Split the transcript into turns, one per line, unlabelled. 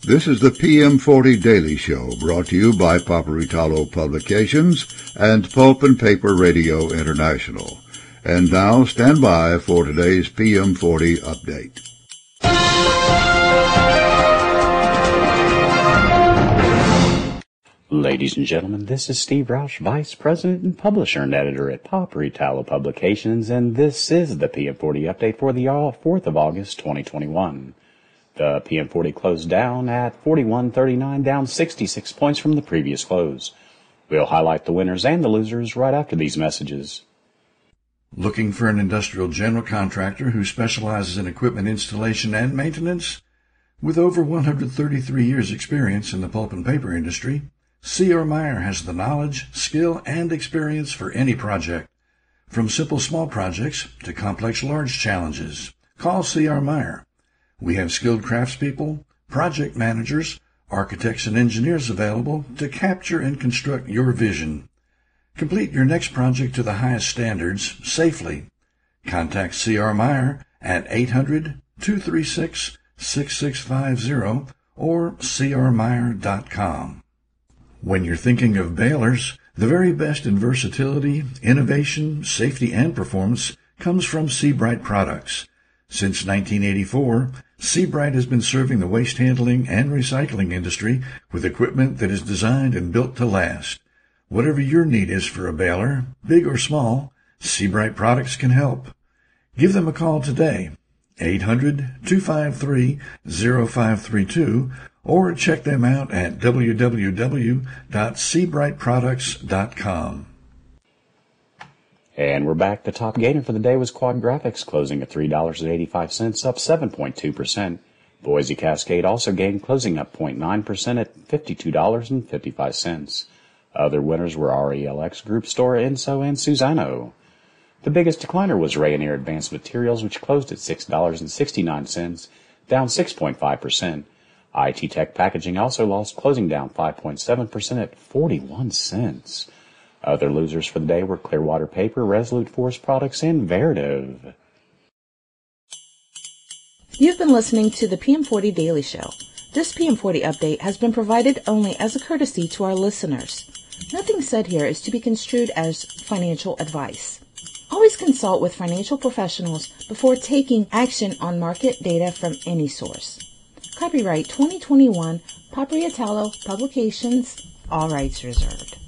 This is the PM40 Daily Show, brought to you by Paperitalo Publications and Pulp and Paper Radio International. And now, stand by for today's PM40 update.
Ladies and gentlemen, this is Steve Roush, Vice President and Publisher and Editor at Paperitalo Publications, and this is the PM40 update for the 4th of August, 2021. The PM40 closed down at 41.39, down 66 points from the previous close. We'll highlight the winners and the losers right after these messages.
Looking for an industrial general contractor who specializes in equipment installation and maintenance? With over 133 years' experience in the pulp and paper industry, C.R. Meyer has the knowledge, skill, and experience for any project. From simple small projects to complex large challenges, call C.R. Meyer. We have skilled craftspeople, project managers, architects, and engineers available to capture and construct your vision. Complete your next project to the highest standards safely. Contact C.R. Meyer at 800-236-6650 or crmeyer.com. When you're thinking of balers, the very best in versatility, innovation, safety, and performance comes from Seabright products. Since 1984, Seabright has been serving the waste handling and recycling industry with equipment that is designed and built to last. Whatever your need is for a baler, big or small, Seabright products can help. Give them a call today, 800-253-0532, or check them out at www.seabrightproducts.com.
And we're back. The top gainer for the day was Quad Graphics, closing at $3.85, up 7.2%. Boise Cascade also gained, closing up 0.9% at $52.55. Other winners were RELX Group Store, Enso, and Suzano. The biggest decliner was Rayonier Advanced Materials, which closed at $6.69, down 6.5%. IT Tech Packaging also lost, closing down 5.7% at 41 cents. Other losers for the day were Clearwater Paper, Resolute Forest Products, and Veritiv.
You've been listening to the PM40 Daily Show. This PM40 update has been provided only as a courtesy to our listeners. Nothing said here is to be construed as financial advice. Always consult with financial professionals before taking action on market data from any source. Copyright 2021, Paperitalo Publications, all rights reserved.